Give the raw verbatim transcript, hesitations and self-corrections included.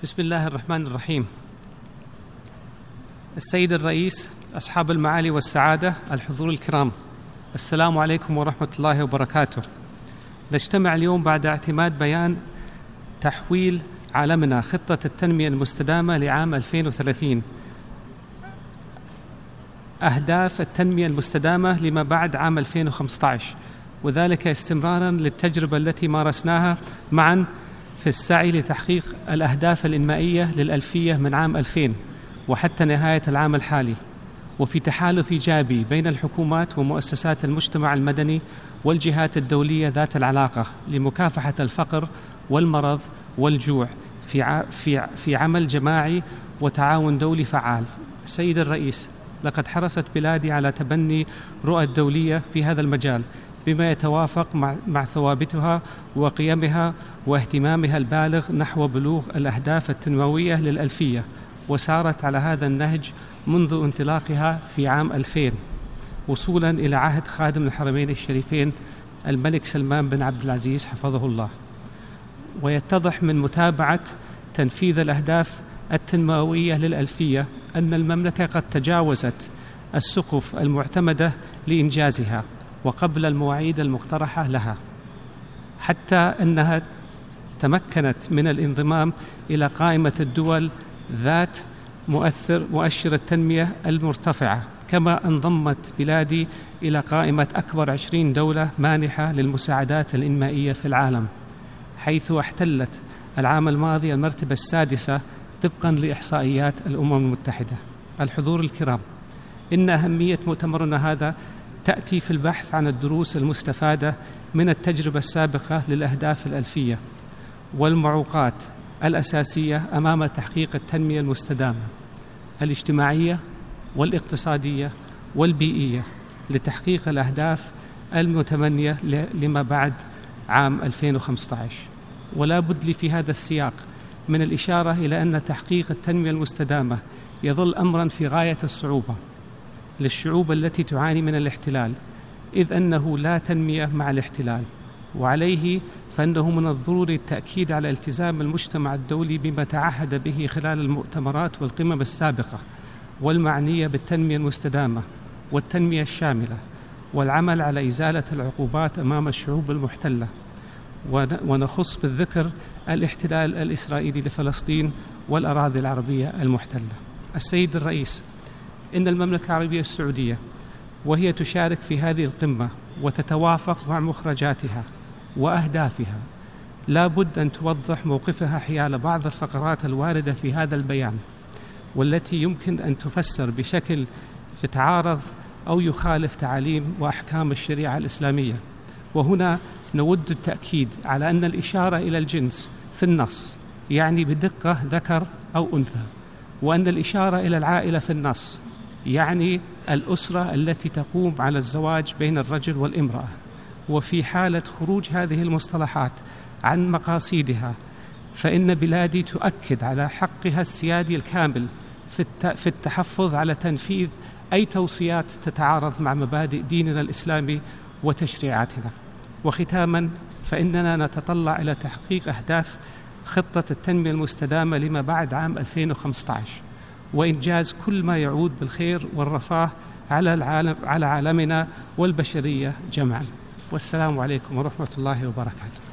بسم الله الرحمن الرحيم. السيد الرئيس، أصحاب المعالي والسعادة، الحضور الكرام، السلام عليكم ورحمة الله وبركاته. نجتمع اليوم بعد اعتماد بيان تحويل عالمنا خطة التنمية المستدامة لعام ألفين وثلاثين، أهداف التنمية المستدامة لما بعد عام ألفين وخمسة عشر، وذلك استمراراً للتجربة التي مارسناها معاً في السعي لتحقيق الأهداف الإنمائية للألفية من عام ألفين وحتى نهاية العام الحالي، وفي تحالف إيجابي بين الحكومات ومؤسسات المجتمع المدني والجهات الدولية ذات العلاقة لمكافحة الفقر والمرض والجوع في في في عمل جماعي وتعاون دولي فعال. سيد الرئيس، لقد حرصت بلادي على تبني رؤى الدولية في هذا المجال بما يتوافق مع, مع ثوابتها وقيمها واهتمامها البالغ نحو بلوغ الأهداف التنموية للألفية، وسارت على هذا النهج منذ انطلاقها في عام ألفين وصولا إلى عهد خادم الحرمين الشريفين الملك سلمان بن عبد العزيز حفظه الله. ويتضح من متابعة تنفيذ الأهداف التنموية للألفية أن المملكة قد تجاوزت السقف المعتمدة لإنجازها وقبل المواعيد المقترحة لها، حتى أنها تمكنت من الانضمام إلى قائمة الدول ذات مؤثر مؤشر التنمية المرتفعة، كما انضمت بلادي إلى قائمة أكبر عشرين دولة مانحة للمساعدات الإنمائية في العالم، حيث احتلت العام الماضي المرتبة السادسة طبقاً لإحصائيات الأمم المتحدة. الحضور الكرام، إن أهمية مؤتمرنا هذا تأتي في البحث عن الدروس المستفادة من التجربة السابقة للأهداف الألفية والمعوقات الأساسية أمام تحقيق التنمية المستدامة الاجتماعية والاقتصادية والبيئية لتحقيق الأهداف المتمنية لما بعد عام ألفين وخمسة عشر. ولا بد لي في هذا السياق من الإشارة إلى أن تحقيق التنمية المستدامة يظل أمراً في غاية الصعوبة للشعوب التي تعاني من الاحتلال، إذ أنه لا تنمية مع الاحتلال، وعليه فإنه من الضروري التأكيد على التزام المجتمع الدولي بما تعهد به خلال المؤتمرات والقمم السابقة والمعنية بالتنمية المستدامة والتنمية الشاملة، والعمل على إزالة العقوبات أمام الشعوب المحتلة، ونخص بالذكر الاحتلال الإسرائيلي لفلسطين والأراضي العربية المحتلة. السيد الرئيس، إن المملكة العربية السعودية وهي تشارك في هذه القمة وتتوافق مع مخرجاتها وأهدافها لا بد أن توضح موقفها حيال بعض الفقرات الواردة في هذا البيان، والتي يمكن أن تفسر بشكل يتعارض أو يخالف تعاليم وأحكام الشريعة الإسلامية. وهنا نود التأكيد على أن الإشارة إلى الجنس في النص يعني بدقة ذكر أو أنثى، وأن الإشارة إلى العائلة في النص يعني الأسرة التي تقوم على الزواج بين الرجل والامرأة. وفي حالة خروج هذه المصطلحات عن مقاصدها فإن بلادي تؤكد على حقها السيادي الكامل في التحفظ على تنفيذ أي توصيات تتعارض مع مبادئ ديننا الإسلامي وتشريعاتنا. وختاماً، فإننا نتطلع إلى تحقيق أهداف خطة التنمية المستدامة لما بعد عام ألفين وخمسة عشر، وإنجاز كل ما يعود بالخير والرفاه على العالم على عالمنا والبشرية جمعاً. والسلام عليكم ورحمة الله وبركاته.